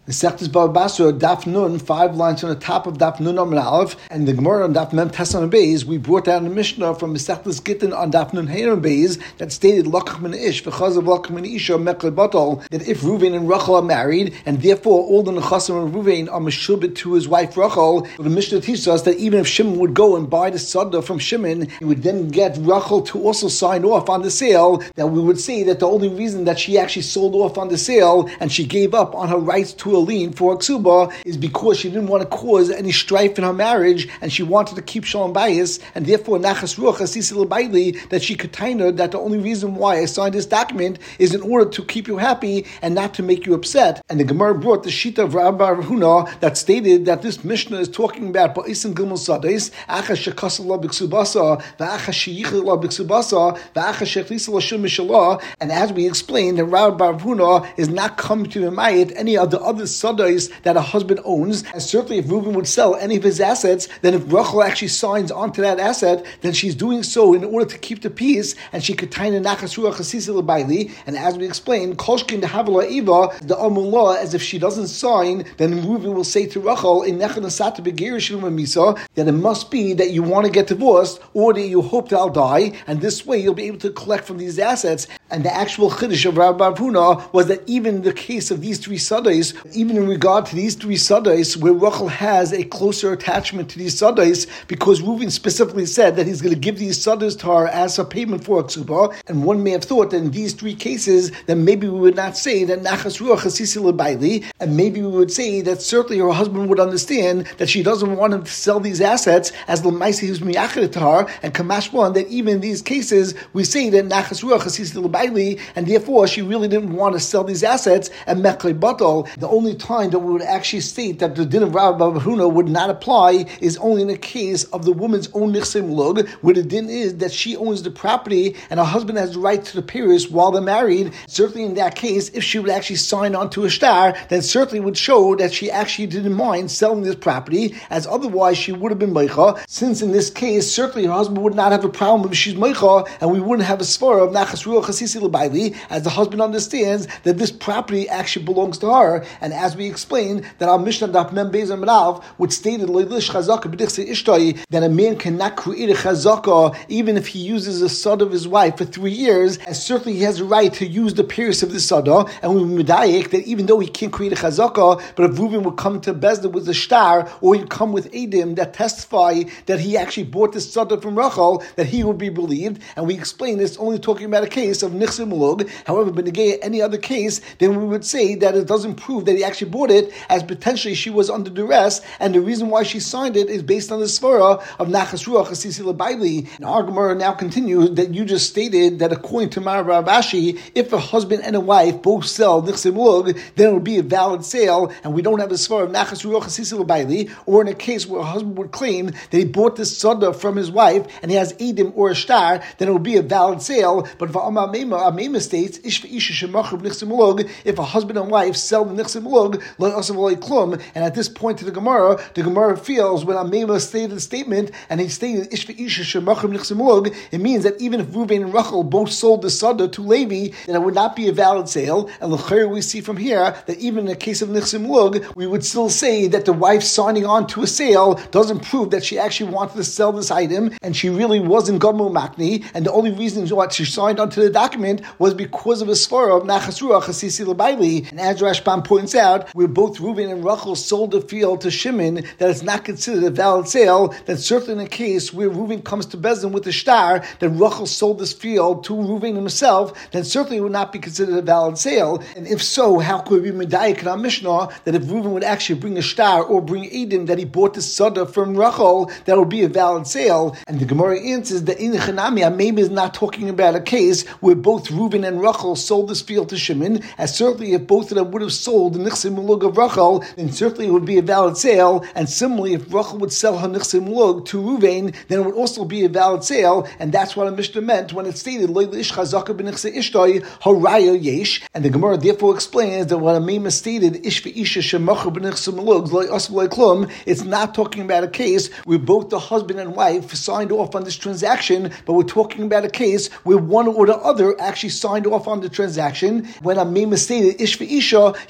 The Sechtes Bava Basra, Daf Nun, 5 lines on the top of Daf Nun Amud Aleph, and the Gemara on Daf Mem Tesam Beis, we brought down the Mishnah from the Sechtes Gittin on Daf Nun Heiram Beis that stated Lakach Min Ish, v'chazav Lakach Min Isha Mekle Batal, that if Reuven and Rachel are married, and therefore all the Nechasim of Reuven are meshubit to his wife Rachel, the Mishnah teaches us that even if Shimon would go and buy the Sada from Shimon, he would then get Rachel to also sign off on the sale, that we would say that the only reason that she actually sold off on the sale and she gave up on her rights to a lien for a ksuba is because she didn't want to cause any strife in her marriage and she wanted to keep shalom bayis, and therefore nachas ruach asisi l'bayli, that she could tell her that the only reason why I signed this document is in order to keep you happy and not to make you upset. And the Gemara brought the shita of Rabbi Bar Huna that stated that this Mishnah is talking about ba'is and gimel sadais achas shekasal la b'ksubasa v'achas sheyichel la b'ksubasa v'achas shechlisa la shum mishalah. And as we explained, the Rabbi Bar Huna is not coming to Emayit any of the other sadais that a husband owns. And certainly if Reuben would sell any of his assets, then if Rachel actually signs onto that asset, then she's doing so in order to keep the peace, and she could tie the nachas ruach chasisa l'bayli. And as we explained, kolshkin the havala eva, the amullah, as if she doesn't sign, then Reuben will say to Rachel in nechan asata begirishim misa that it must be that you want to get divorced or that you hope that I'll die, and this way you'll be able to collect from these assets. And the actual chiddush of Rabbi Bar Huna was that even in the case of these three sadais, even in regard to these three sadais, where Rachel has a closer attachment to these sadais, because Reuven specifically said that he's going to give these sadais to her as a payment for a ksuba, and one may have thought that in these three cases, then maybe we would not say that nachas ruach hasisi l'bayli, and maybe we would say that certainly her husband would understand that she doesn't want him to sell these assets as l'maisi who's miyached to her, and kamashwan that even in these cases we say that nachas ruach hasisi l'bayli, and therefore she really didn't want to sell these assets and mekle batal. The only time that we would actually state that the din of Rabbi Bar Huna would not apply is only in the case of the woman's own nichsim lug, where the din is that she owns the property and her husband has the right to the peiros while they're married. Certainly in that case, if she would actually sign on to a shtar, then certainly would show that she actually didn't mind selling this property, as otherwise she would have been meicha, since in this case certainly her husband would not have a problem if she's meicha, and we wouldn't have a svara of nachas ruach hasisi l'bayli, as the husband understands that this property actually belongs to her. And as we explained, that our Mishnah Daf Mem Beis Amud Aleph which stated loilish chazaka b'dichse ishtai, that a man cannot create a chazaka even if he uses a sod of his wife for 3 years, and certainly he has a right to use the peiros of the sada. And we medayik that even though he can't create a chazaka, but if Reuven would come to Bezdin with a shtar, or he'd come with edim that testify that he actually bought this sada from Rachel, that he would be believed. And we explained this only talking about a case of nichsim mulug. However, benegay any other case, then we would say that it doesn't prove that he actually bought it, as potentially she was under duress, and the reason why she signed it is based on the svara of nachas ruach hasisi l'bayli. And our Gemara now continues that you just stated that according to Mar Rav Ashi, if a husband and a wife both sell nichsim lug, then it would be a valid sale, and we don't have a svara of nachas ruach hasisi l'bayli. Or in a case where a husband would claim that he bought this sada from his wife and he has edim or a shtar, then it would be a valid sale. But for Amema states, ish v'isha shemachar nichsim lug, if a husband and wife sell the nichsim lug, and at this point to the Gemara feels when Amema stated the statement and he stated it means that even if Reuven and Rachel both sold the sada to Levi, then it would not be a valid sale. And l'chayr we see from here that even in the case of nichsim lug, we would still say that the wife signing on to a sale doesn't prove that she actually wanted to sell this item, and she really wasn't Gadmul Makni, and the only reason why she signed onto the document was because of a svara of nachas ruach hasisi l'bayli. And as Rashbam points out, where both Reuven and Rachel sold the field to Shimon, that it's not considered a valid sale, then certainly in a case where Reuven comes to Bezdin with a shtar, that Rachel sold this field to Reuven himself, then certainly it would not be considered a valid sale. And if so, how could we be medayik in our Mishnah that if Reuven would actually bring a shtar or bring edim that he bought the sada from Rachel, that would be a valid sale? And the Gemara answers that in Chanami, maybe is not talking about a case where both Reuven and Rachel sold this field to Shimon, as certainly if both of them would have sold the nichsim mulug of Rachel, then certainly it would be a valid sale. And similarly, if Rachel would sell her nichsim mulug to Reuven, then it would also be a valid sale. And that's what the Mishnah meant when it stated loilish chazaka b'nichse ishtai haraya yesh. And the Gemara therefore explains that what Amema stated ish v'isha shemachar b'nichsim mulug loy asv loy klum, it's not talking about a case where both the husband and wife signed off on this transaction, but we're talking about a case where one or the other actually signed off on the transaction. When Amema stated ish v'isha, he meant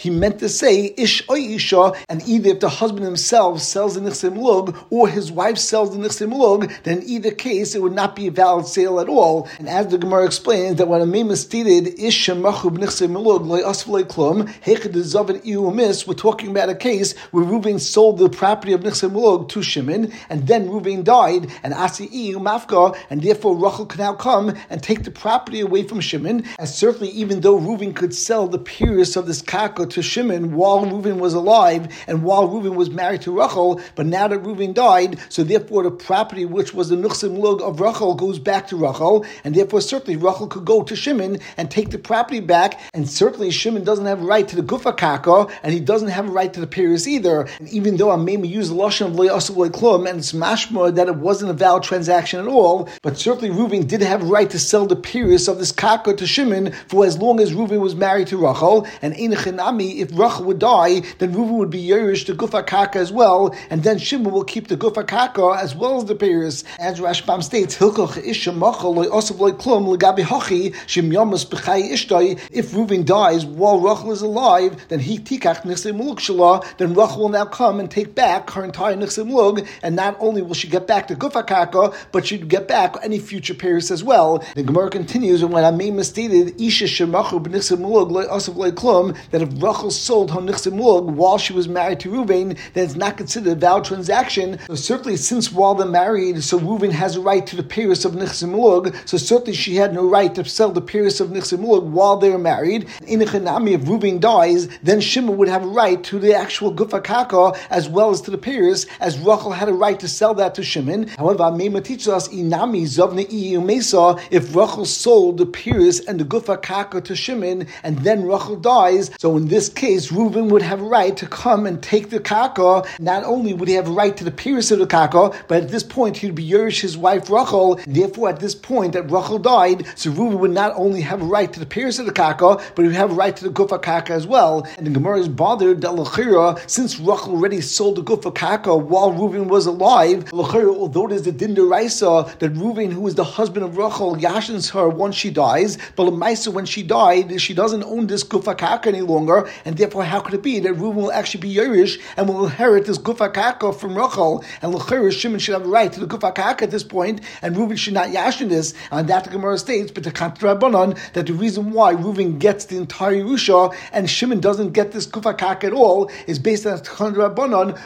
to say ish or isha, and either if the husband himself sells the nichse milug or his wife sells the nichse milug, then in either case it would not be a valid sale at all. And as the Gemara explains, that when a mema stated ish shemachu b'nichse milug loy asf loy klum hechad zaven iumis, we're talking about a case where Reuven sold the property of nichse milug to Shimon, and then Reuven died, and asi iu mafka, and therefore Rachel could now come and take the property away from Shimon. And certainly, even though Reuven could sell the purus of this kaka to Shimon while Reuven was alive and while Reuven was married to Rachel, but now that Reuven died, so therefore the property which was the nichse milug of Rachel goes back to Rachel, and therefore certainly Rachel could go to Shimon and take the property back, and certainly Shimon doesn't have a right to the gufa kaka, and he doesn't have a right to the purus either. And even though I may use the lashon of loy asav loy klum, and it's mashma that it wasn't a valid transaction at all, but certainly Reuven did have a right to sell the purus of this kaka to Shimon for as long as Reuven was married to Rachel. And einachinami, if Rachel would die, then Reuven would be yerush the gufa kaka as well, and then Shimon will keep the gufa kaka as well as the purus. As Rashbam states, Hilkoch isha machal loy asav loy klum legabi hachi shim yamas b'chai ishtay. If Reuven dies while Rachel is alive, then he tikach nichse milug shala. Then Rachel will now come and take back her entire nichse milug, and not only will she get back the gufa kaka, but she'd get back any future purus as well. The Gemara continues, and when Amema stated isha shemachu b'nichse milug loy asav loy klum, that if Rachel sold her nichse milug while she was married to Reuven, then it's not considered a valid transaction. So certainly, since while they're married, so Reuven has a right to the purus of nichse milug, so certainly she had no right to sell the purus of nichse milug while they were married. In the Chanami, if Reuven dies, then Shimon would have a right to the actual gufa kaka as well as to the purus, as Rachel had a right to sell that to Shimon. However, Amema teaches us inami zavne mesa, if Rachel sold the purus and the gufa kaka to Shimon, and then Rachel dies, so in this case, Reuven would have a right to come and take the kaka. Not only would he have a right to the purus of the kaka, but at this point he would be yerush his wife Rachel. Therefore, at this point that Rachel died, so Reuven would not only have a right to the purus of the kaka, but he would have a right to the gufa kaka as well. And the Gemara is bothered that l'chira, since Rachel already sold the gufa kaka while Reuven was alive, l'chira, although there's the din deraisa that Reuven, who is the husband of Rachel, yashins her once she dies, but l'maisa, when she died, she doesn't own this gufa kaka any longer, and therefore how could it be that Reuven will actually be yerush and will inherit this gufa kaka from Rachel? And l'chira, Shimon should have a right to the gufa kaka at this point, and Reuven should not yashin this. And that the Gemara states, but the Kantra Rabbanan, that the reason why Reuven gets the entire Yerusha and Shimon doesn't get this gufa kaka at all is based on the Kantra Rabbanan,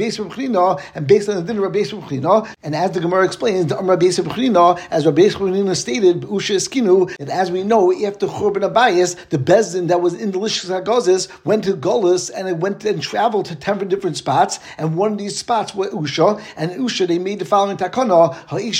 and based on the din of Rabbi Yisrael. And as the Gemara explains, the Rabbi Yisrael, as Rabbi Yisrael stated, Usha Eskinu, that as we know, after Churban Abayis, the Bezdin that was in the Lishkas HaGazis went to Golis, and it went and traveled to 10 different spots, and one of these spots were Usha, and Usha, they made the following takana,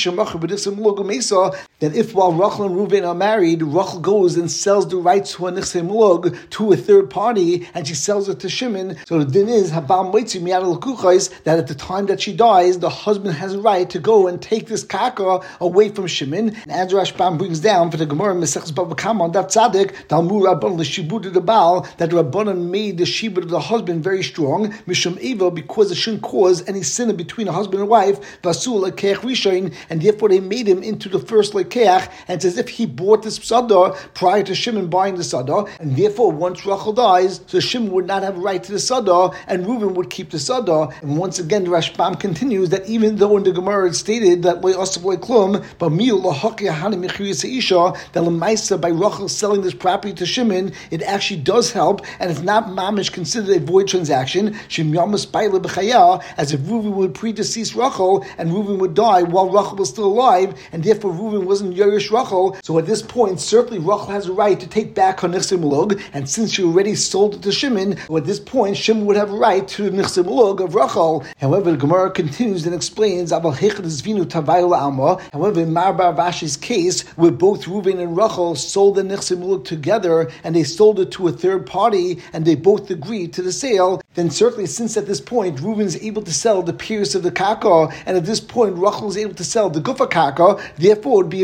that if while Rachel and Reuven are married, Rachel goes and sells the rights to her nichse milug to a third party, and she sells it to Shimon, so the din is that at the time that she dies, the husband has a right to go and take this kaka away from Shimon. And as Rashbam brings down for the Gemara Mesechus Bava Kama on that tzaddik, Talmud Rabban l'shibud the Baal, that the Rabbanan made the shibud of the husband very strong, Mishum Eva, because it shouldn't cause any sin between a husband and wife, Vasul Lekech Rishon, and therefore they made him into the first Lekech, and it's as if he bought this Sada prior to Shimon buying the Sada, and therefore once Rachel dies, so Shimon would not have a right to the Sada, and Reuven would keep the Sada. And once again, the Rashbam continues that even though in the Gemara it stated that Loi Asav Loi Klum, but Mil Lahaki Hani Mechiriyas Isha, that Lemaisa by Rachel selling this property to Shimon, it actually does help, and it's not mamish considered a void transaction. Shim Yamas Baila B'Chaya, as if Reuven would predecease Rachel, and Reuven would die while Rachel was still alive, and therefore Reuven wasn't Yerush Rachel. So at this point, certainly Rachel has a right to take back her Nichse Milug, and since she already sold it to Shimon, so at this point Shimon would have a right to the Nichse Milug of Rachel. However, the Gemara continues and explains, however, in Marbar Vashi's case, where both Reuven and Rachel sold the Nichse Milug together, and they sold it to a third party, and they both agreed to the sale, then certainly since at this point Reuven is able to sell the purus of the kaka, and at this point Rachel is able to sell the gufa kaka, therefore it would be a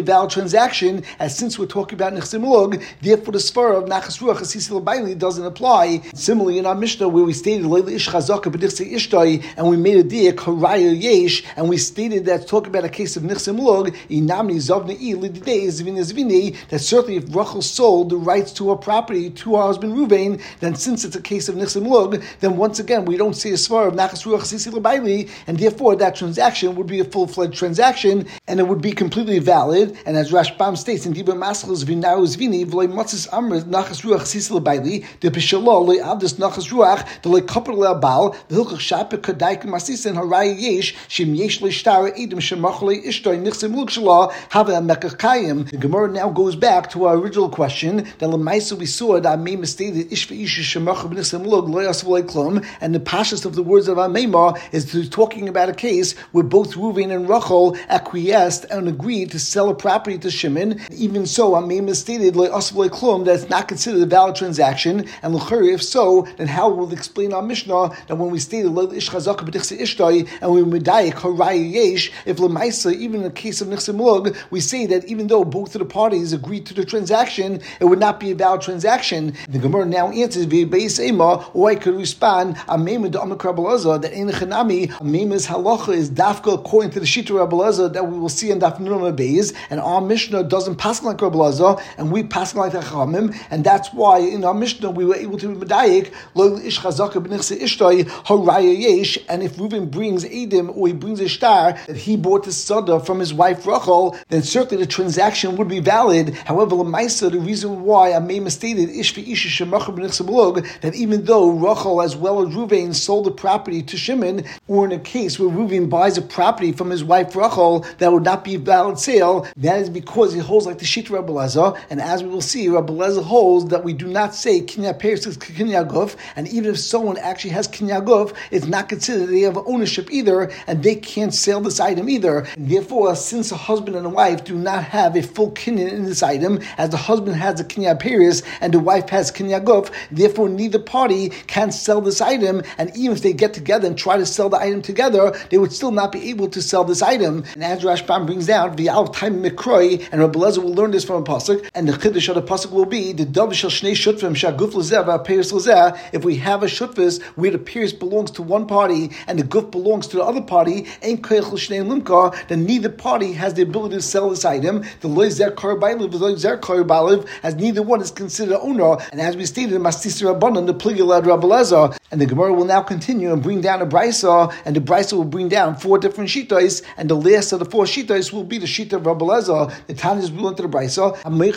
valid transaction, as since we're talking about Nechsim Lug, therefore the svara of Nachas Ruach Asisi L'Baili doesn't apply. Similarly, in our Mishnah, where we stated Leila Ish Chazaka B'Nichse Ishtai, and we made a diak Haraya Yesh, and we stated that talking about a case of Nechsim Lug, Inamni Zavnei Lididei Zvini Zvini, that certainly if Rachel sold the rights to her property to her husband Ruvain, then since it's a case of Nechsim Lug, then once again we don't see a svara of Nachas Ruach Asisi L'Baili, and therefore that transaction would be a full-fledged transaction, and it would be completely valid. And as Rashbam states in Dibur Maschos V'Nau Zvini V'Lei Matzis Amr Nachas Ruach Asisi L'Baili the Pishallah Lei Abdus Nachas Ruach the Lei Kapel Le'Abal the Hilchach Shapik Kadayk Masisen Haraya Yesh Shim Yesh Le'Shtara Edom Shemachle Ishtoi Nechsim Lug Shalah Have a Mekach Kayim. The Gemara now goes back to our original question that Lemaisa we saw that Amema stated Ish V'Isha Shemachle B'Nechsim Lug Lo Yasv Lei Klum, and the pashas of the words of Amema is talking about a case where both Reuven and Rachel acquiesced and agreed to sell a property to Shimon. Even so, Amema stated Lo Yasv Lei Klum that it's not considered a valid transaction, and L'chari, if so, then how will explain our Mishnah that when we stated Lo Ish Chazaka B'Dichse Ishtai and we medayik Haraya Yesh, if Lemaisa, even in the case of Nechsim Lug, we say that even though both of the parties agreed to the transaction, it would not be a valid transaction. The Gemara now answers V'Beis Ema, or I could respond Amema de Amak Rabbi Elazar that in the Chanami Amema's halacha is dafka according to the Shita Rabbi Elazar that we will see in Daf Nun Beis, and our Mishnah doesn't pass like Rabbi Elazar, and we pass like the Chachamim, and that's why in our Mishnah we were able to medayik Lo Ish Chazaka B'Nichse Ishtai Haraya Yesh, and if Reuven brings Edim or he brings a star that he bought the Sada from his wife Rachel, then certainly the transaction would be valid. However, Lemaisa, the reason why Amema stated Ish V'Isha Shemachar B'Nichse Lug, that even though Rachel as well as Reuven sold the property to Shimon, or in a case where Reuven buys a property from his wife Rachel, that would not be a valid sale. That is because he holds like the Shita Rabbi Elazar, and as we will see, Rabbi Elazar holds that we do not say Kinya Peres is Kinya Guf, and even if someone actually has Kinya Guf, it's not considered they have ownership either, and they can't sell this item either. And therefore, since a husband and a wife do not have a full kinyan in this item, as the husband has a Kinya Peres and the wife has Kinya Guf, therefore neither party can sell this item, and even if they get together and try to sell the item together, they would still not be able to sell this item. And as Rashbam brings down, the Al Time Mikroi, and Rabbi Elazar will learn this from a pasuk, and the chiddush of the pasuk will be the Dav Shel Shnei Shutvim Shaguf Lezeh Peres Lezeh. If we have a shutvis where the Peres belongs to one party and the Guf belongs to the other party, Ein Koyach L'Shnei Limka, then neither party has the ability to sell this item. The Lo Zer Kar Ba'aliv, the Lo Zer Kar Ba'aliv, as neither one is considered an owner. And as we stated in Mastis Rabbanan, the Pligilad Rabbi Elazar, and the Gemara will now continue and bring down a brisa, and the brisa will bring down 4 different shitas, and the last of the 4 shitas will be the shita of Rabbi Elazar. The Tana's will into the brisa.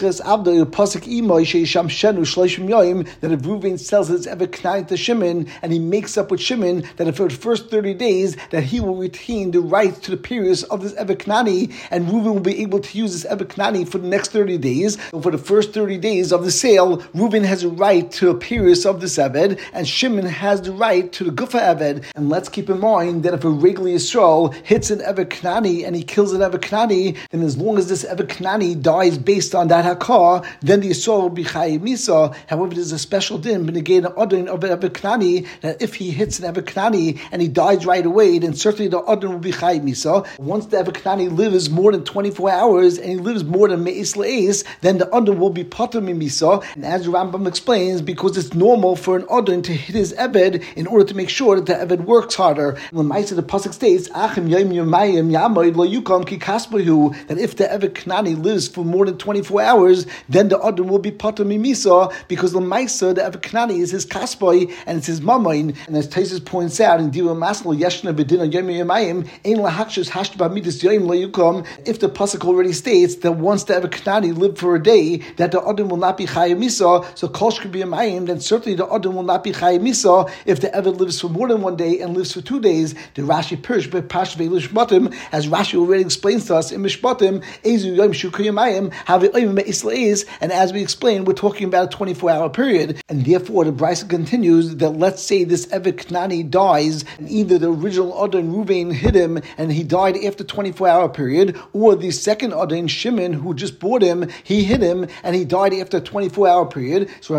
That if Reuven sells his ever knani to Shimon, and he makes up with Shimon that if for the first 30 days that he will retain the right to the periods of this ever knani, and Reuven will be able to use this ever knani for the next 30 days. So for the first 30 days of the sale, Reuven has a right to a periods of this eved, and Shimon has the right to the gufa eved. And let's keep in mind that if a regular Yisrael hits an ever knani and he kills an ever knani, then as long as this ever knani dies based on that hakar, then the Yisrael will be chayiv misa. However, there's a special din b'negei the adon of an ever knani that if he hits an ever knani and he dies right away, then certainly the adon will be chayiv misa. Once the ever knani lives more than 24 hours and he lives more than me'is le'es, then the adon will be patur mimisa. And as the Rambam explains, because it's normal for an adon to hit his eved in order to make sure that the eved works harder. And the Ma'aseh the pasuk states, "Achim yom yomayim yamoid lo yukam ki kaspahu," that if the eved knani lives for more than 24 hours, then the adon will be patur mimisa, because the Ma'aseh the eved knani is his kaspai and it's his mamain. And as Taisus points out in Diva Masal Yeshna Bedina Yom Yomayim Ein lahakshus hashba midas yom lo yukam, if the pasuk already states that once the eved knani lived for a day, that the adon will not be chayiv misa, so kol shkei b'yamayim, then certainly the adon will not be chayiv misa if the eved lives for more than 1 day and lives for 2 days. The Rashi Pirish Pash Ve'Lishmatim, as Rashi already explains to us in Mishpatim, Ezu Yom Shukayamayim Have Yom Me'Isleis, and as we explained, we're talking about a 24-hour period, and therefore the Brisa continues that let's say this eved knani dies, and either the original adon Reuven hit him and he died after 24-hour period, or the second adon Shimon who just bought him, he hit him and he died after a 24-hour period. So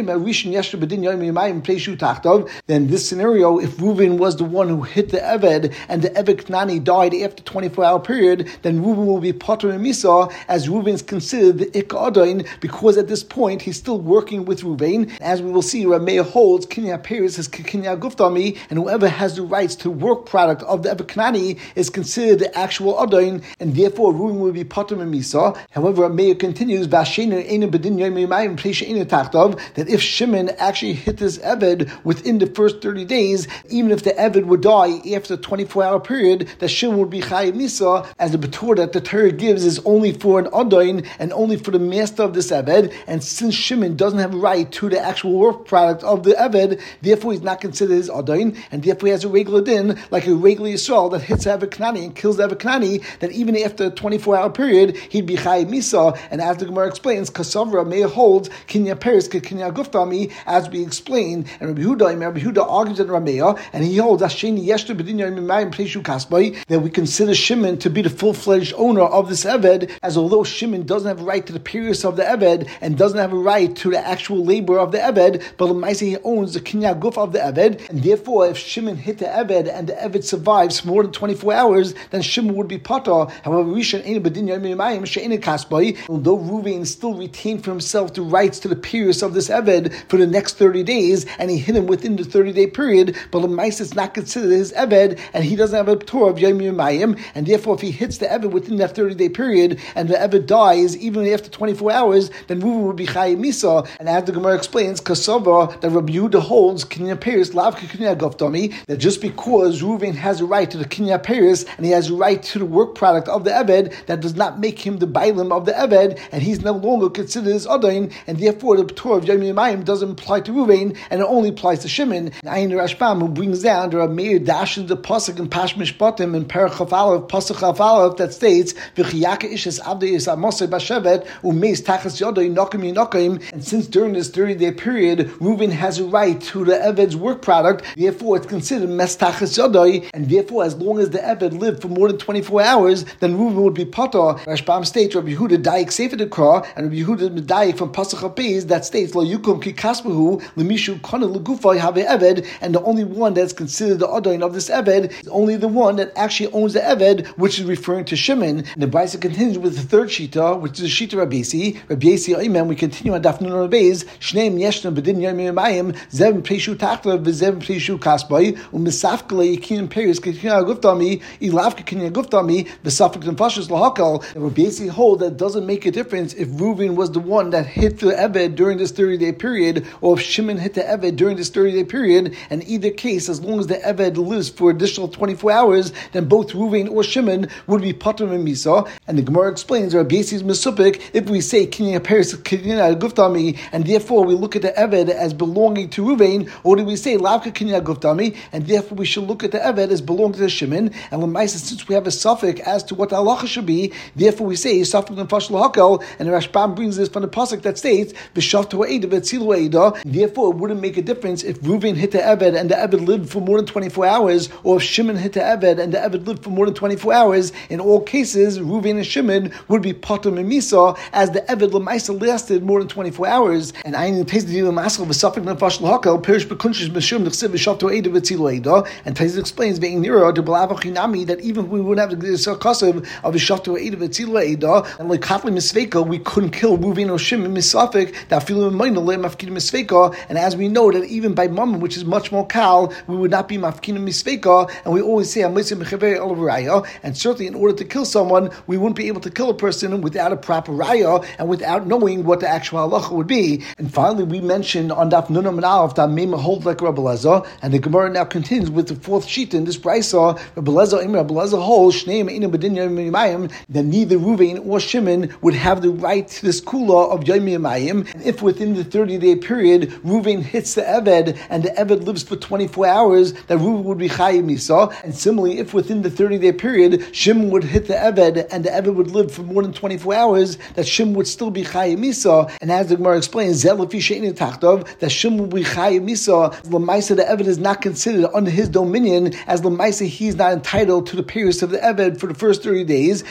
then this scenario, if Reuven was the one who hit the eved and the eved knani died after 24-hour period, then Reuven will be patur Pater Misa, as Reuven is considered the Ikka Adain, because at this point he's still working with Reuven. As we will see, Rameya holds Kinyan Peres is Kinyan Guftami, and whoever has the rights to the work product of the Evet Kanani is considered the actual Adain, and therefore Reuven will be Pater Misa. However, Rameya continues that if Shimon actually hit his Eved within the first 30 days, even if the Eved would die after the 24-hour period, that Shimon would be Chayiv Misa, as the Betur that the Torah gives is only for an Adain and only for the master of this Eved. And since Shimon doesn't have a right to the actual work product of the Eved, therefore he's not considered his Adain, and therefore he has a regular din, like a regular Yisrael that hits Eved Kanani and kills Eved Kanani, that even after a 24-hour period, he'd be Chayiv Misa. And as the Gemara explains, Kasavra may hold Kinyan Peres Kinyan Guftami, as we explained, and Rabbi Yehuda argues in Rameya, and he holds Asheni Yeshter B'Dinyan Mimayim Pleishu Kasbai, that we consider Shimon to be the full-fledged owner of this Eved, as although Shimon doesn't have a right to the periods of the Eved and doesn't have a right to the actual labor of the Eved, but L'maisa he owns the Kinyan Guf of the Eved, and therefore if Shimon hit the Eved and the Eved survives for more than 24 hours, then Shimon would be Pater. However, Rishon Ein B'Dinyan Mimayim She'ein Kasbai, although Reuven still retained for himself the rights to the periods of this Eved for the next 30 days, and he hit him within the 30-day period, but L'maisa is not considered his Eved, and he doesn't have a Torah of Yom Yimayim, and therefore if he hits the Eved within that 30-day period, and the Eved dies even after 24 hours, then Reuven would be Chayiv Misa. And as the Gemara explains, Kasava, that Rabbi Yehuda holds Kinyan Peres, Lav Kinyan Guftami, that just because Reuven has a right to the Kinyan Peres, and he has a right to the work product of the Eved, that does not make him the Bailim of the Eved, and he's no longer considered his Adain, and therefore the Torah of Yom Yimayim doesn't apply to Reuven, and it only applies to Shimon. And Ayin Rashbam, who brings down the Rameir dashes the pasuk in Pash Mishpatim in Perach Chaf Aleph, pasuk Chaf Aleph, that states V'chiyaka ishes avdei is amosei bashevet umeis tachas yodoi nokim yinokim. And since during this 30-day period Reuven has a right to the Eved's work product, therefore it's considered mes tachas yodoi, and therefore as long as the Eved lived for more than 24 hours, then Reuven would be Pater. Rashbam states Rabbi Yehuda Daik Sefer Dekra, and Rabbi Yehuda Daik from pasuk Chaf that states Lo yukum ki kaspahu lemishu kona legufay have Eved, and the only one that's considered the Adain of this Eved is only the one that actually owns the Eved, which is referring to Shimon. And the Brisa continues with the third Shita, which is the Shita Rabbi Yasi. Rabbi Yasi, amen. We continue on Daf Nun Beis. Shneim yeshna b'din yom yimayim zev pleishu tachla v'zev pleishu kasbay u'misafkele yikin peris kinyan guftami ilavka kinyan guftami v'safik nefashos lahakal. Rabbi Yasi hold that it doesn't make a difference if Reuven was the one that hit the Eved during this 30-day period, or if Shimon hit the Eved during this 30-day period. In either case, as long as the Eved lives for additional 24 hours, then both Reuven or Shimon would be Pater Misa. And the Gemara explains Rabbi Yasi's Mesupik, if we say Kinyan Peres Kinyan Guftami, and therefore we look at the Eved as belonging to Reuven, or do we say Lavka Kinyan Guftami, and therefore we should look at the Eved as belonging to Shimon? And L'maisa, since we have a suffix as to what the halacha should be, therefore we say Safik Nefesh L'Hakel, and the Rashbam brings this from the pasuk that states V'shavtu Eida V'tzilu Eida. Therefore it wouldn't make a difference if Reuven hit the Eved and the Eved lived for more than 24 hours, or if Shimon hit the Eved and the Eved lived for more than 24 hours. In all cases, Reuven and Shimon would be Pater Misa, as the Eved L'maisa lasted more than 24 hours. And Ayin Tez the Maskal V'safik Nefesh L'Hakel Perish B'kunshis Mishum Nechsev V'shavtu Eida V'tzilu Eida. And Tez explains Ve'in Nira to B'lavachinami, that even if we wouldn't have the sarkasav of V'shavtu Eida V'tzilu Eida, and like Katli Misveka, we couldn't kill Reuven or Shimon Misafik that feel Mafkin Misveka. And as we know that even by Mammon, which is much more kal, we would not be Mafkin Misveka, and we always say and certainly in order to kill someone, we wouldn't be able to kill a person without a proper raya and without knowing what the actual halacha would be. And finally, we mentioned on Daf Nun Amud Aleph that Mema hold like Rabbi Lezer, and the Gemara now continues with the fourth sheet in this brisa. Rabbi Lezer holds Shneim Einam B'din Yom Yimayim, that neither Reuven or Shimon would have the right to this kula of Yom Yimayim. And if within the 30-day period Reuven hits the Eved and the Eved lives for 24 hours, that Reuven would be Chayiv Misa. And similarly, if within the 30-day period Shimon would hit the Eved and the Eved would live for more than 24 hours, that Shimon would still be Chayiv Misa. And as the Gemara explains, that Shimon would be Chayiv Misa. L'maisa, the Eved is not considered under his dominion, as L'maisa he's not entitled to the periods of the Eved for the first 30 days.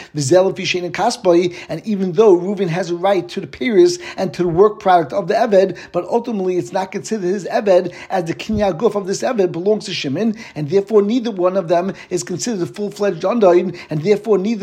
And even though Reuven has a right to the periods and to the work product of the Eved, but ultimately it's not considered his Eved, as the Kinyan Guf of this Eved belongs to Shimon, and therefore neither one of them is considered a full-fledged Undain, and therefore neither of them have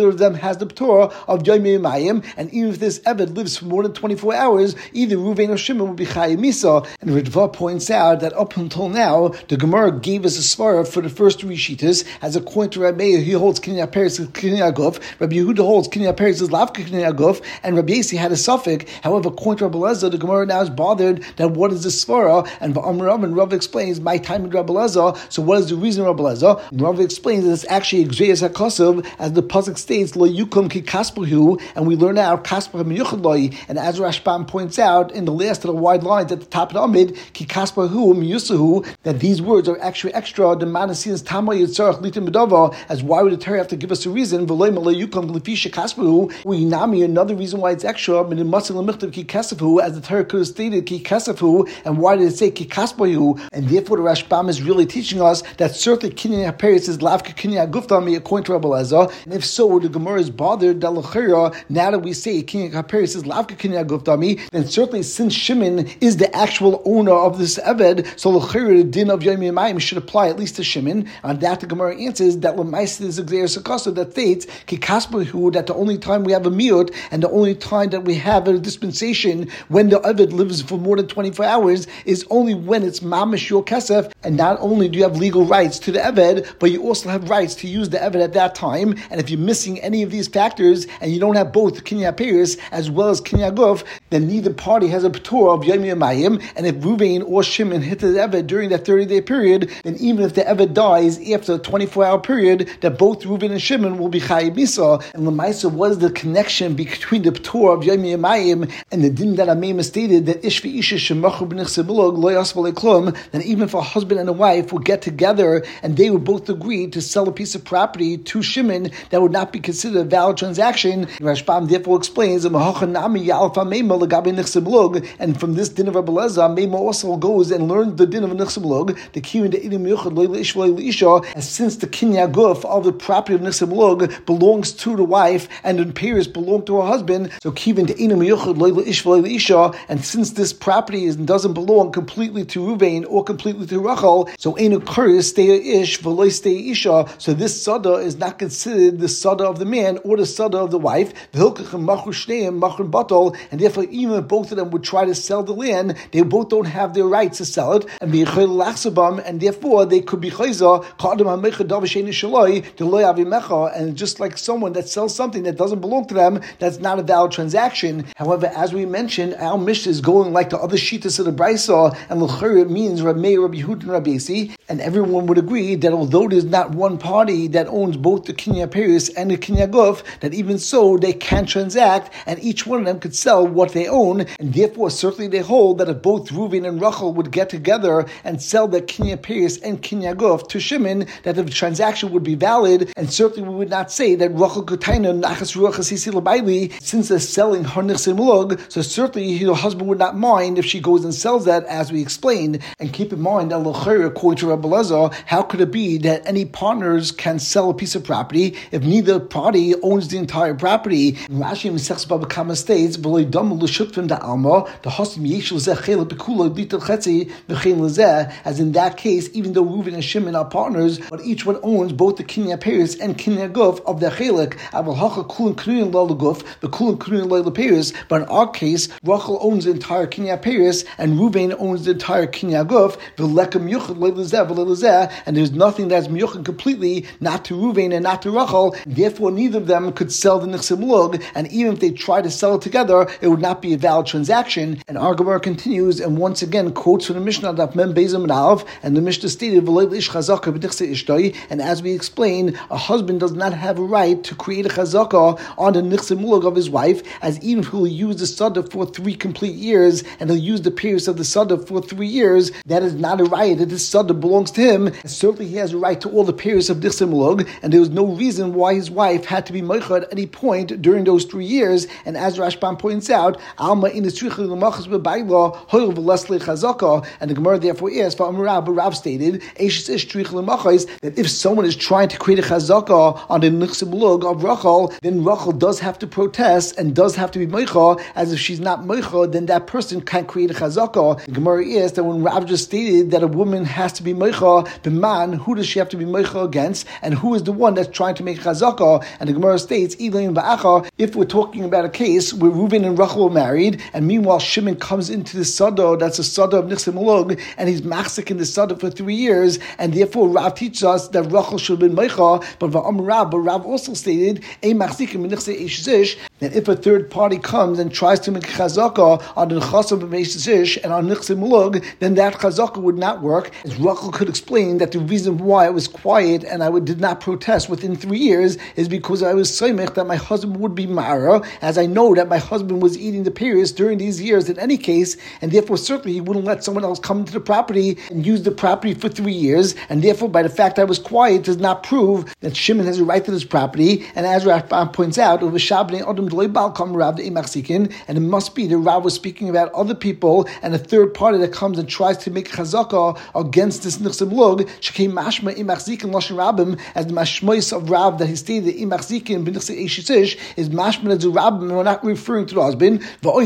has the Torah of Yomei Mayim, and even if this Eved lives for more than 24 hours, either Reuven or Shimon will be Chayav Misa. And Ritva points out that up until now, the Gemara gave us a svara for the first three shitas, as according to Rabbi Meir, he holds Kinyan Peres is Kinyan Aguf, Rabbi Yehuda holds Kinyan Peres is Lavka Kinyan Aguf, and Rabbi Yasi had a suffix. However, according to Rabbi Lezer, the Gemara now is bothered that what is the svara, and Amrav and Rav explains my time with Rabbi Lezer. So what is the reason Rabbi Lezer? And Rav explains that it's actually Gzeyas HaKosav, as the pasuk states Lo Yukum Ki Kaspahu, and we learn out Kaspah Miyuchad Loi, and as Rashbam points out in the last of the wide lines at the top of the Amid, Ki Kaspahu Miyusahu, that these words are actually extra. The Manasians Tama Yitzarach Litim Bedava, as why would the Torah have to give us a reason? V'loy Malay Yukum Lefisha Kaspahu. We nami another reason why it's extra. But in Masil Michtav Ki Kasafu, as the Torah could have stated Ki Kasafu, and why did it say Ki Kaspahu? And therefore the Rashbam is really teaching us that certainly Kinyan HaPeres is Lavka Kinyan Guftami according to Rabbi Lezer. And if so, the Gemara is bothered that L'chira, now that we say Kinyan HaPeres is Lavka Kinyan Guftami, then certainly since Shimon is the actual owner of this Eved, so L'chira, the din of Yomei Mayim should apply at least to Shimon. And that the Gemara answers that L'maisa is a Gzeiras HaKosav that states Ki Kaspahu, that the only time we have a miut and the only time that we have a dispensation when the Eved lives for more than 24 hours is only when it's Mamash Your Kesef, and not only do you have legal rights to the Eved, but you also have rights to use the Eved at that time. And if you're missing any of these factors and you don't have both Kinyan HaPeres as well as Kinyan Aguf, then neither party has a P'tur of Yomei Mayim. And if Reuven or Shimon hit the Eved during that 30-day period, then even if the Eved dies after a 24-hour period, that both Reuven and Shimon will be Chayav Misa. And L'maisa, what is the connection between the P'tur of Yomei Mayim and the din that Amema stated that Ish v'Isha shemachu b'nichse bilog lo yasval klum, then even if a husband and a wife would get together and they would both agree to sell a piece of property to Shimon, that would not be considered a valid transaction. Rashbam therefore explains, and from this din of Rabbi Lezer, Mema also goes and learns the din of Nichse Bilog, the kiyun the idim yuchad lo ish lo isha, and since the Kinyan Aguf of the property of Nichse Bilog belongs to the wife and the Peres belong to her husband, so kiyun the idim yuchad lo ish lo isha, and since this property doesn't belong completely to Reuven or completely to Rachel, so ein occurs stay ish v'lo stay isha, so this sada is not considered the sada of the man or the sada of the wife, and therefore even if both of them would try to sell the land, they both don't have their rights to sell it, and therefore they could be chayza, and just like someone that sells something that doesn't belong to them, that's not a valid transaction. However, as we mentioned, our Mishnah is going like the other shitas of the Brisa, and l'chayr means Rabbi Meir, Rabbi Yehuda, and Rabbi Yasi, and everyone would agree that although there's not one party that owns both the Kinyan Peres and the Kinyan Aguf, that even so they can transact, and each one of them could sell what they own, and therefore certainly they hold that if both Reuven and Rachel would get together and sell their Kinyan Peres and Kinyan Aguf to Shimon, that the transaction would be valid, and certainly we would not say that Rachel Kutaina Nachas Ruach Hasisi L'Baili, since they're selling her Nichse Bilog, so certainly her husband would not mind if she goes and sells that, as we explained. And keep in mind that l'chayr, according to Rabbi Lezer, how could it be that any partners can sell a piece of property if neither party owns the entire property? Rashi Masechus Baba Kama states, "V'lo ydamu l'shutfim da'alma, the hosim yesh l'zeh chelik b'kula litel chetzi v'chein l'zeh." As in that case, even though Reuven and Shimon are partners, but each one owns both the Kinyan Peres and Kinyan Aguf of their chelik. Aval hacha kulin k'nuyin lo l'guf, the kulin k'nuyin lo l'peres. But in our case, Rachel owns the entire Kinyan Peres and Reuven owns the entire Kinyan Aguf. And there's nothing that's miyuchad completely, not to Reuven and not to Rachel. Therefore, neither of them could sell the Nichse Bilog, and even if they try to sell it together, it would not be a valid transaction. And our Gemara continues and once again quotes from the Mishnah that Mem Bezim and Alv, and the Mishnah stated, and as we explained, a husband does not have a right to create a chazakah on the Nichse Bilog of his wife, as even if he'll use the sada for 3 complete years, and he'll use the periods of the sada for 3 years, that is not a right that this sada belongs to him. And certainly he has a right to all the periods of Nichse Bilog, and there was no reason why his wife had to be meichad at any point during those 3 years. And as Rashbam points out, Alma in the tzricha l'machas b'bayla hoil v'lesle chazaka, and the Gemara therefore asks, but Rav stated, that if someone is trying to create a chazaka on the Nichse Bilog of Rachel, then Rachel does have to protest and does have to be meichad, as if she's not meichad, then that person can't create a chazaka. The Gemara asks that when Rav just stated that a woman has to be meichad, the man, who does she have to be meichad against, and who is the one that's trying to make chazaka? And the Gemara states, if we're talking about a case where Reuven and Rachel were married, and meanwhile Shimon comes into the Sada, that's a Sada of Nichse Mulug, and he's machzik in the Sada for 3 years, and therefore Rav teaches us that Rachel should have been Meicha, but Rav also stated, that if a third party comes and tries to make chazaka on the Nechasa b'Meishish and on Nichse Mulug, then that chazaka would not work. As Rachel could explain that the reason why I was quiet and I did not protest within 3 years is because I was soymech that my husband would be mara, as I know that my husband was eating the periods during these years in any case, and therefore certainly he wouldn't let someone else come into the property and use the property for 3 years, and therefore by the fact I was quiet does not prove that Shimon has a right to this property. And as Rashbam points out, it was Shabnei Adam D'Loi Balkam Rav De'im Machzikin, and it must be that Rav was speaking about other people and a third party that comes and tries to make chazaka against this Nichse Mulug, Shekei Mashma Im Machzikin Lashon Rabbim, as the Mashmois of Rav that he stated Im Machzikin B'Nichse Eishisish is Mashma as a Rabbim, and we're not referring to the husband.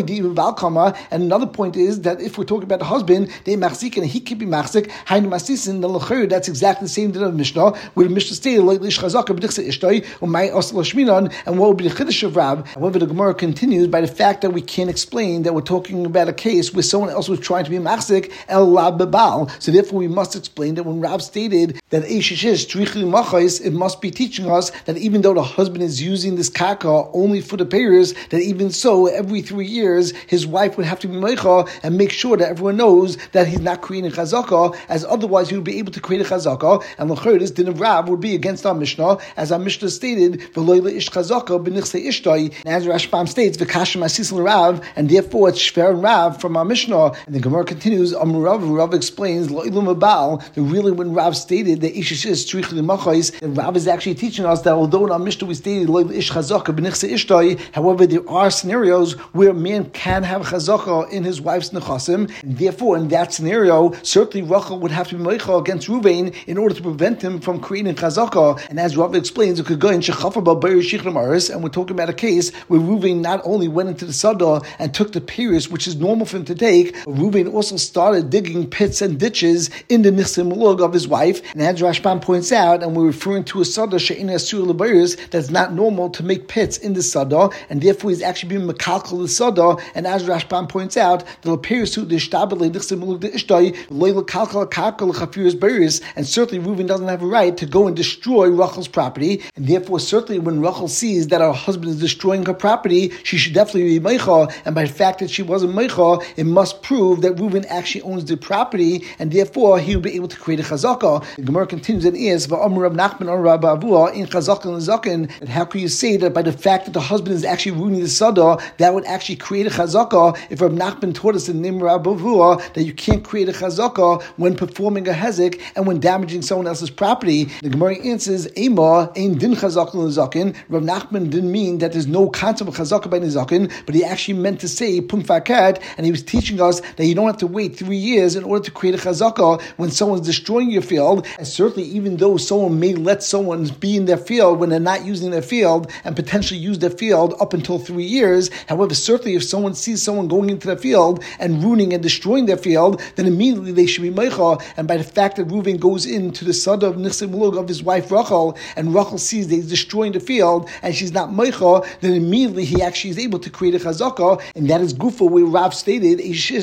And another point is that if we're talking about the husband, they machzik and he can be machzik. Hainu masisin the lechur. That's exactly the same thing of Mishnah, where the Mishnah stated like lish chazaka b'dichse ishtay umay osel shminan, and what would be the chiddush of Rav? However, the Gemara continues by the fact that we can't explain that we're talking about a case where someone else was trying to be machzik el lab bebal. So therefore, we must explain that when Rav stated that eishishish trichli machais, it must be teaching us that even though the husband is using this kaka only for the payers, that even so, every 3 years, his wife would have to be meicha and make sure that everyone knows that he's not creating chazaka, as otherwise he would be able to create a chazaka. And l'chayr, this din of Rav would be against our Mishnah, as our Mishnah stated, v'loy ish chazaka b'nichse ishtay. And as Rashbam states, v'kashem asis l'Rav, and therefore it's shver and Rav from our Mishnah. And the Gemara continues, Rav explains, lo'ilum abal, that really when Rav stated that ish is tzrich l'machais, that Rav is actually teaching us that although in our Mishnah we stated loy ish chazaka b'nichse ishtay, however there are scenarios where a man can have chazaka in his wife's nechasim, and therefore in that scenario, certainly Rachel would have to be meicha against Ruvain in order to prevent him from creating chazaka. And as Rav explains, it could go in shechafa b'bayir shichrim aris, and we're talking about a case where Ruvain not only went into the sada and took the periods, which is normal for him to take, but Ruvain also started digging pits and ditches in the nichse mulug of his wife. And as Rashbam points out, and we're referring to a sada she'in asur l'bayis, that's not normal to make pits in the sada, and therefore he's actually being mekalkal the sada. And as Rashbam points out, the period the shtabel nichse mulug the ishtay loy kalkal kalkal chafirus bayis, and certainly Reuven doesn't have a right to go and destroy Rachel's property, and therefore certainly when Rachel sees that her husband is destroying her property, she should definitely be meicha, and by the fact that she wasn't meicha, it must prove that Reuven actually owns the property, and therefore he will be able to create a chazaka. The Gemara continues and is va'amar Rav Nachman or Rav Avua in chazaka and zaken. And how can you say that by the fact that the husband is actually ruining the sada, that would actually create a chazaka? If Rav Nachman taught us in the name of Rav Avua that you can't create a chazaka when performing a hezek and when damaging someone else's property, the Gemara answers Ema ein din chazaka l'zaken. Rav Nachman didn't mean that there's no concept of chazaka by nizaken, but he actually meant to say pum fakat, and he was teaching us that you don't have to wait 3 years in order to create a chazaka when someone's destroying your field. And certainly, even though someone may let someone be in their field when they're not using their field and potentially use their field up until 3 years, however, certainly if someone sees someone going into their field and ruining and destroying their field, then immediately they should be meicha. And by the fact that Reuven goes into the sada of nichse mulug of his wife Rachel, and Rachel sees that he's destroying the field and she's not meicha, then immediately he actually is able to create a chazaka, and that is gufa where Rav stated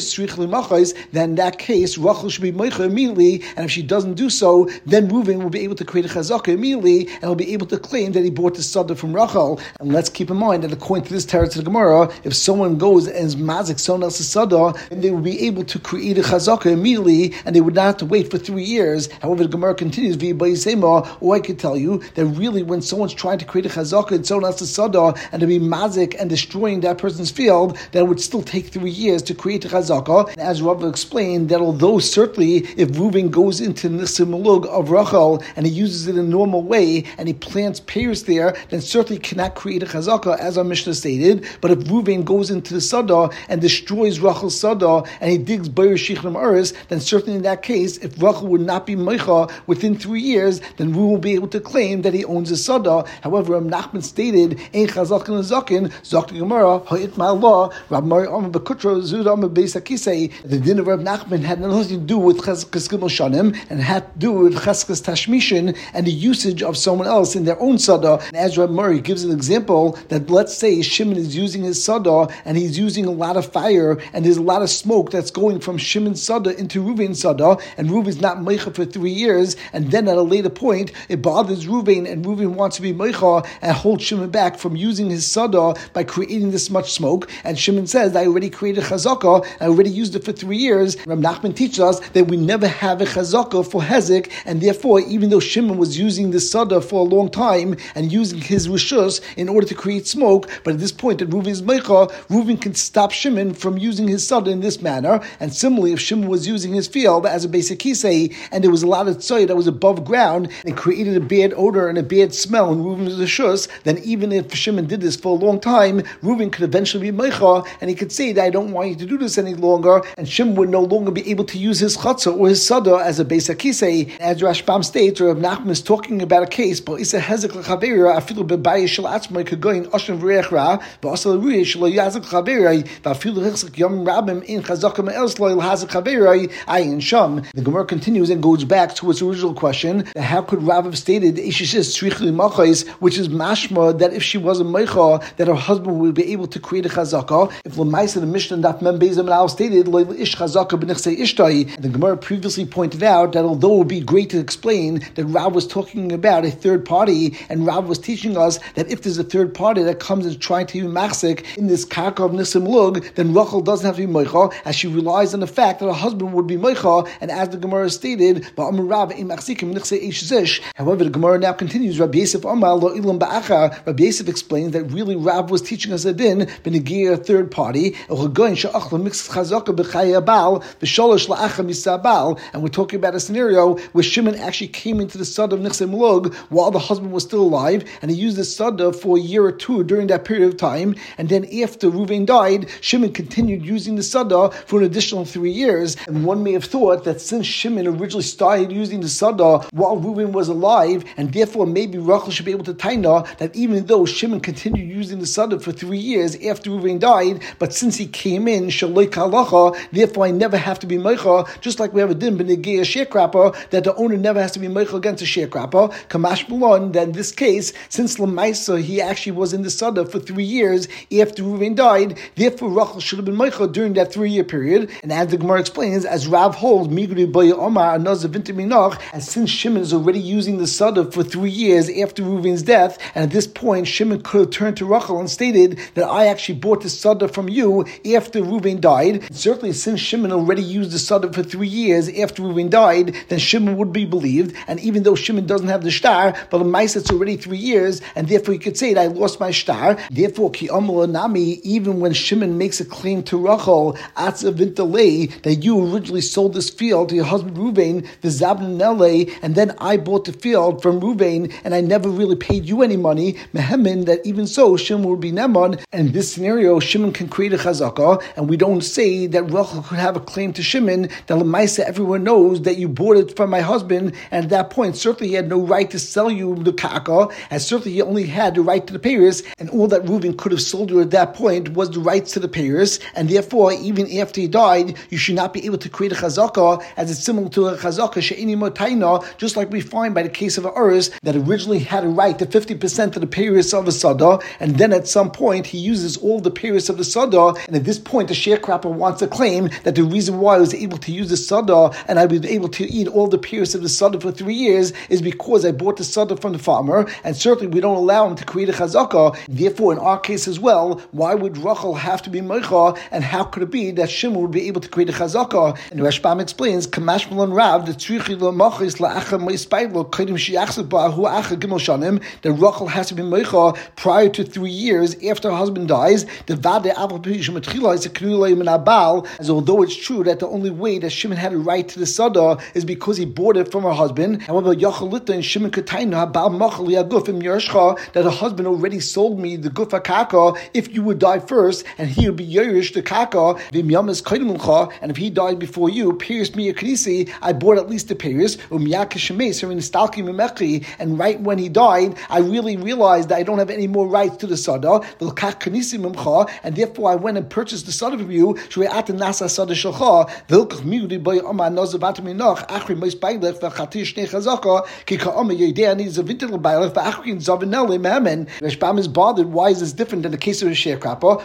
that in that case Rachel should be meicha immediately, and if she doesn't do so, then Reuven will be able to create a chazaka immediately, and will be able to claim that he bought the sada from Rachel. And let's keep in mind that according to this teretz of the Gemara, if someone goes and is mazik someone else's sada, then they will be able to create a chazaka immediately, and they would not have to wait for 3 years. However, the Gemara continues, or I could tell you that really when someone's trying to create a chazaka in someone else's sada and to be mazik and destroying that person's field, that would still take 3 years to create a chazaka. And as Rav explained, that although certainly if Reuven goes into the nichse mulug of Rachel and he uses it in a normal way and he plants pears there, then certainly cannot create a chazaka, as our Mishnah stated. But if Reuven goes into the sada and destroys Rachel's sada and he digs bayir shichrim aris, then certainly in that case, if Rachel would not be meicha within 3 years, then we will be able to claim that he owns a sada. However, Rav Nachman stated, "Ein chazak l'zaken zok Gemara ha'it ma'allah Rav Mari Amar Bekutra Zuda Amar Beis Hakisei." The din of Rav Nachman had nothing to do with cheskas gimel shanim and had to do with cheskas tashmishin and the usage of someone else in their own sada. And as Reb Murray gives an example that let's say Shimon is using his sada and he's using a lot of fire and there's a lot of smoke that's going from Shimon's sada into Reuven's sada, and Reuven's not meicha for 3 years, and then at a later point it bothers Reuven and Reuven wants to be meicha and hold Shimon back from using his sada by creating this much smoke, and Shimon says, I already created chazaka, I already used it for 3 years. Reb Nachman teaches us that we never have a chazaka for hezek, and therefore even though Shimon was using the sada for a long time and using his rishus in order to create smoke, but at this point that Reuven is meicha, Reuven can stop Shimon from using his sada in this manner. And similarly, if Shimon was using his field as a basic kisei and there was a lot of tzoy that was above ground and created a bad odor and a bad smell in Reuven's rishus, then even if Shimon did this for a long time, Reuven could eventually be meicha and he could say that I don't want you to do this any longer, and Shimon would no longer be able to use his chatzah or his sada as a basic kisei. As Rashbam states, or Reb Nachman is talking about a case, but it's a hezek l'chaveira afilu bebayis shel atzmai kagoyin oshim v'reich ra v'asal ruya shel yazek l'chaveira v'afilu hechzik yom rabim in chazaka me'els lo l'hazek chaveira ayin sham. The Gemara continues and goes back to its original question: how could Rav have stated ishish is tzrichli machais, which is mashma that if she wasn't meicha, that her husband would be able to create a chazaka? If l'maisa the Mishnah daf mem beis amar stated lo ish chazaka b'nechsei ishtai, the Gemara previously pointed out that although it would be great to explain that Rav was talking about a third party, and Rav was teaching us that if there's a third party that comes and trying to be machzik in this karka of nisim lug, then Rachel doesn't have to be meicha, as she relies on the fact that her husband would be meicha, and as the Gemara stated, however, the Gemara now continues. Rabbi Yosef Amar lo ilam ba'acha. Rabbi Yosef explains that really Rav was teaching us a din b'negir a third party, and we're talking about a scenario where Shimon actually came into the sada of Nichsei Mulug while the husband was still alive, and he used the sada for a year or two during that period of time, and then after Reuven died, Shimon continued using the sada for an additional 3 years. And one may have thought that since Shimon originally started using the sada while Reuven was alive, and therefore maybe Rachel should be able to taina that even though Shimon continued using the sada for 3 years after Reuven died, but since he came in shaloi kalacha, therefore I never have to be meicha, just like we have a din b'negei a sharecropper that the owner never has to be meicha against a sharecropper. Kamash Malon, that in this case, since Lamaisa he actually was in the sada for 3 years after Reuven died, therefore Rachel should have been meicha during that 3-year period. And as the Gemara explains, as Rav holds, Migri Baya Omar Another Vintaminach, and since Shimon is already using the sada for 3 years after Reuven's death, and at this point Shimon could have turned to Rachel and stated that I actually bought the sada from you after Reuven died. And certainly, since Shimon already used the sada for 3 years after Reuven died, then Shimon would be believed. And even though Shimon doesn't have the shtar, but the mice it's already 3 years, and therefore you could say that I lost my shtar. Therefore, ki amar nami, even when Shimon makes a claim to Rachel, atza vintalei, that you originally sold this field to your husband Reuven, the zabnan nele, and then I bought the field from Reuven, and I never really paid you any money. Mehemin, that even so Shimon would be neman. And in this scenario, Shimon can create a chazaka, and we don't say that Rachel could have a claim to Shimon that lemaisa everyone knows that you bought it from my husband, and at that point certainly he had no right to sell you the kaka, and certainly he only had the right to the payers, and all that Reuven could have sold you at that point was the rights to the payers, and therefore even after he died you should not be able to create a chazaka, as it's similar to a chazaka she'ini motaina, just like we find by the case of a Urs that originally had a right to 50% of the payers of the sada, and then at some point he uses all the payers of the sada, and at this point the sharecropper wants to claim that the reason why I was able to use the sada and I was able to eat all the payers of the sada for 3 years is because I bought the sada from the farmer, and certainly we don't allow him to create a chazaka. Therefore, in our case as well, why would Rachel have to be meicha, and how could it be that Shimon would be able to create a chazaka? And Rashbam explains, Kamash Malon Rav, the tzrichi l'machis la'acha meispailo kodim shiachzit ba'ahu acha gimel shanim, that Rachel has to be meicha prior to 3 years after her husband dies. The vade aval pishim atchila is a knulei min abal, as although it's true that the only way that Shimon had a right to the sada is because he bought it from her husband. However, Yachalita and Shimon Kataina Bal Machali Agufim Yershcha, that her husband already sold me the Gufa Kaka if you would die first, and he would be Yerish the Kaka, Vimyamas Kaidimulcha, and if he died before you, pierced me a Knisi, I bought at least the Pierce, Umyakishames, or in Stalki Mimekli, and right when he died, I really realized that I don't have any more rights to the Sada, and therefore I went and purchased the Sada from you, Nasa Sada Shalcha, Vilkach Migudi by Oma Nazavat Minach, Achri Mois Bailech, Vachatir Shnei Chazaka, Kika Oma Yedea needs a Vintel Bailech, Rashbam is bothered. Why is this different than the case of a sharecropper?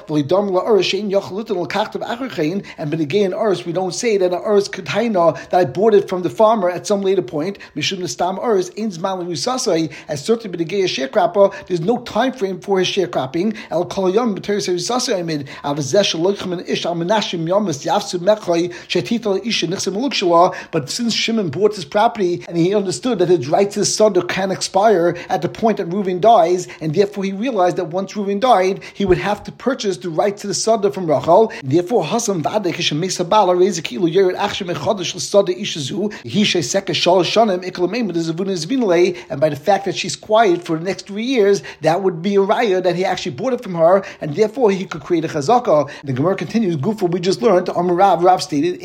And but again, Urs, we don't say that an Urs Kataina that I bought it from the farmer at some later point. Mishum Nestam Urs Ains Malin Risasai, as certainly by the gay sharecropper, there's no time frame for his sharecropping. El Kolayam Materis Risasai mid Avazesh Lochim and Ish Almanashim Yamas Yafsu Mechai Shetita Isha Nixim Lukshala. But since Shimon bought his property and he understood that his right to the Sodor can expire at the point that Reuven dies, and therefore he realized that once Reuven died, he would have to purchase the right to the Sodor from Rachel. Therefore, Hasam Vadek Mesabala raise a kilo year at Achshem Echadish L'Sodor Ishazu, Hishe Seka Shalosh Shanim Iklamim Zavun Zvinle, and by the fact that she's quiet for the next 3 years, that would be a raya that he actually bought it from her, and therefore he could create a chazaka. The Gemara continues, Gufa, we just learned, Rav stated,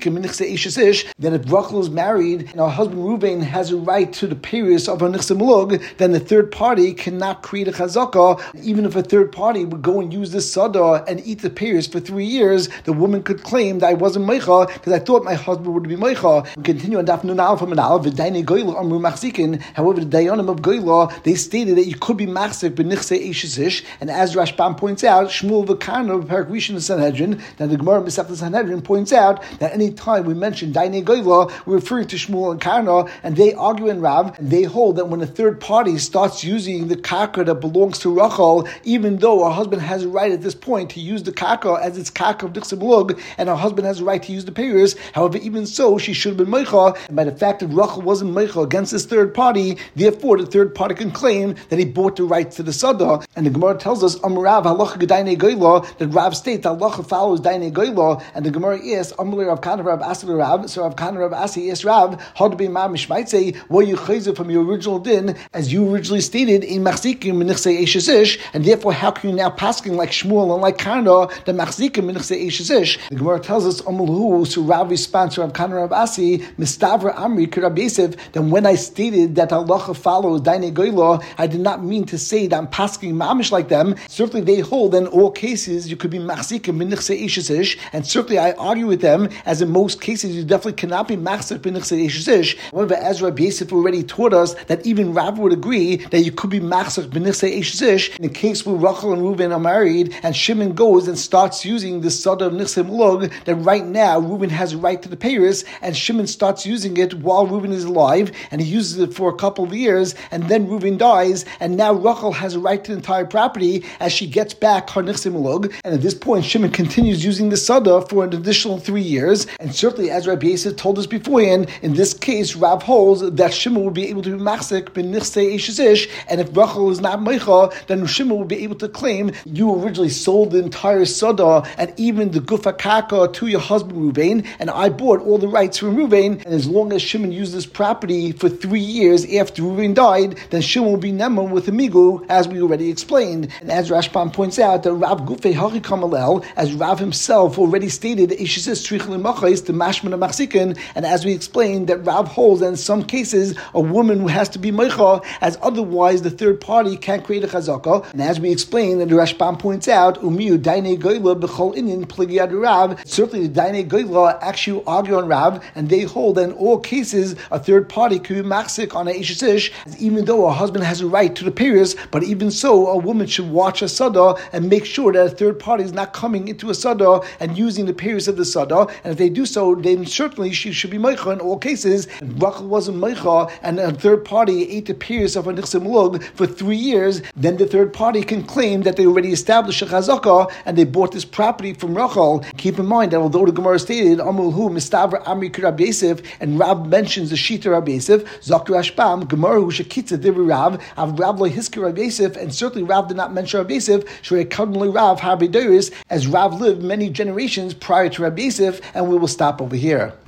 that if Rachel is married and her husband Reuven has a right to the periods of her nichse mulug, then the third party cannot create a chazaka. Even if a third party would go and use this sada and eat the periods for 3 years, the woman could claim that I wasn't meicha because I thought my husband would be meicha. We continue on Daf Nun Aleph from an Aleph. However, the Dayanim of Goyla, they stated that you could be machzik b'nichse eishesish, and as Rashbam points out, Shmuel v'Karna of Parak Rishon and Sanhedrin, that the Gemara Masechtas Sanhedrin points out that any time we mention Dainei Goyla, we're referring to Shmuel and Karna, and they argue in Rav, and they hold that when a third party starts using the karka that belongs to Rachel, even though her husband has a right at this point to use the karka as its karka of Nichse Mulug, and her husband has a right to use the periods, however, even so, she should have been meicha, and by the fact that Rachel wasn't meicha against this third party, therefore the third party can claim that he bought the rights to the sada. And the Gemara tells us, Rav halacha gedainei goyla, that Rav states halacha follows dainei goyla, and the Gemara is Amr Rav Kana Rav Asi Rav, so Rav Kana Rav Asi is Rav, had to be ma mishmaitze, were you chayzer from your original din, as you originally stated in machzikim menichse eishesish, and therefore how can you now pasking like Shmuel and like Kana the machzikim menichse eishesish? The Gemara tells us Amulhu, so Rav responds to Rav Kana Rav Asi, Mistavra Amri Kirab Yosef, then when I stated that halacha follows dainei goyla, I did not mean to say that I'm pasking mamish like them. Certainly they hold that in all cases you could be machzikim b'nichse eishesish, and certainly I argue with them as in most cases you definitely cannot be machzik b'nichse eishesish. However, as Rabbi Yosef already taught us that even Rav would agree that you could be machzik b'nichse eishesish in the case where Rachel and Reuven are married and Shimon goes and starts using the sada of nichse mulug, that right now Reuven has a right to the payers and Shimon starts using it while Reuven is alive, and he uses it for a couple of years, and then Reuven dies, and now Rachel has a right to the entire property as she gets back her nichse mulug, and at this point Shimon continues using the sada for an additional 3 years, and certainly as Rabbi Yosef told us beforehand, in this case Rav holds that Shimon will be able to be machzik ben nichse eishesish, and if Rachel is not meicha, then Shimon will be able to claim you originally sold the entire sada and even the gufa kaka to your husband Reuven, and I bought all the rights from Reuven, and as long as Shimon used this property for 3 years after Reuven died, then Shimon will be neman with the migu, as we already explained. And as Rashbam points out, that Rav Gufei Harikam Alel, as Rav himself already stated, Ishisis Trichel Machais to Mashman Machzikin, and as we explained, that Rav holds that in some cases a woman who has to be meicha, as otherwise the third party can't create a chazaka. And as we explained, and the Rashbam points out, Umiu Dainei Goyla B'chol Inyan Pligiad Rav. Certainly the Dainei Goyla actually argue on Rav, and they hold that in all cases a third party could be machzik on a ishesish, even though her husband has a right to the periods. But even so, a woman should watch a sada and make sure that a third party is not coming into a sada and using the periods of the sada. And if they do so, then certainly she should be meicha in all cases. If Rachel wasn't meicha and a third party ate the periods of a nichse mulug for 3 years, then the third party can claim that they already established a chazaka and they bought this property from Rachel. Keep in mind that although the Gemara stated Amulhu Mistavra Amri Kirab Yosef, and Rav mentions the Shita Rabbi Yosef, Zakir Ashbam, Gemara who Shekitza Divi Rav, Av Rav Lo Hisker Rabbi Yosef, and certainly Rav did not mention Rabbi Yosef, Shrei Kadmali Rav Harbi Doris, as Rav lived many generations prior to Rabbi Yosef, and we will stop over here.